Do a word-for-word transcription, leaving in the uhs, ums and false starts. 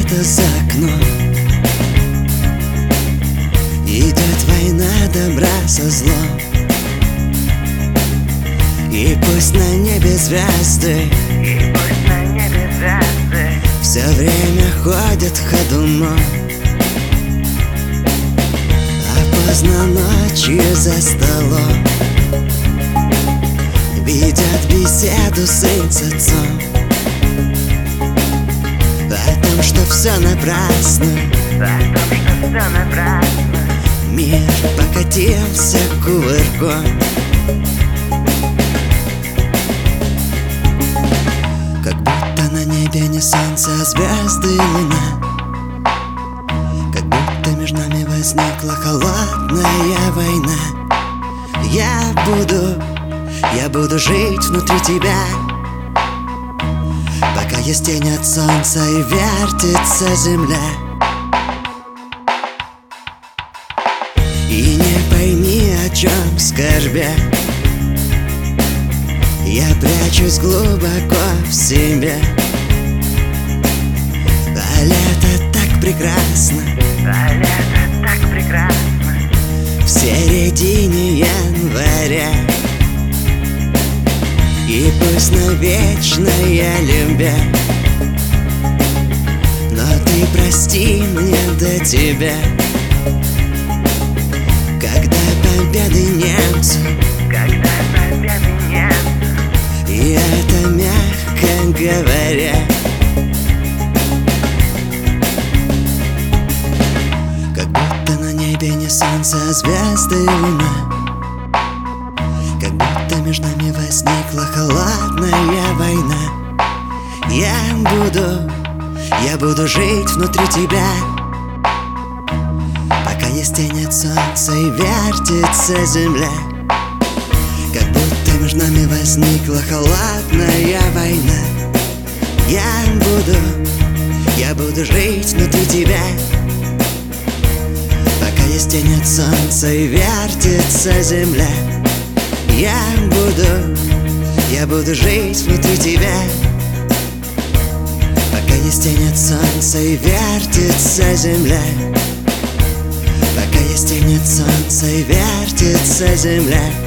лето за окном. Идет война добра со злом. И пусть на небе звезды, И пусть на небе звезды все время ходят ходуном. А поздно ночью за столом ведет беседу сын с отцом о том, что все напрасно, о том, что все напрасно. мир покатился кувырком. Как будто на небе не солнце, а звезды и луна. Как будто между нами возникла холодная война. Я буду, я буду жить внутри тебя, пока есть тень от солнца и вертится земля. И не пойми, о чем скорбя, я прячусь глубоко в себе. А лето так прекрасно, А лето так прекрасно. в середине января. И пусть навечная любя, но ты прости мне до тебя, когда победы немцу, Когда победы нет, и это мягко говоря. Как будто на небе не солнце, а звезды и луна. Как будто между нами возникла холодная война. Я буду, я буду жить внутри тебя, пока есть тень от солнца и вертится земля. Как будто между нами возникла холодная война. Я буду, я буду жить внутри тебя, пока есть тень от солнца и вертится земля. Я буду, я буду жить внутри тебя, пока есть тень от солнца и вертится земля. Пока есть тень от солнца и вертится земля.